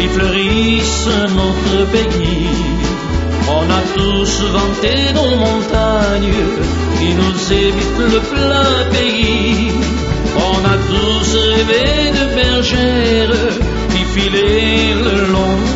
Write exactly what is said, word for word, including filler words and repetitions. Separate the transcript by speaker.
Speaker 1: qui fleurissent notre pays. On a tous vanté nos montagnes qui nous évitent le plat pays. On a tous rêvé de bergères qui filaient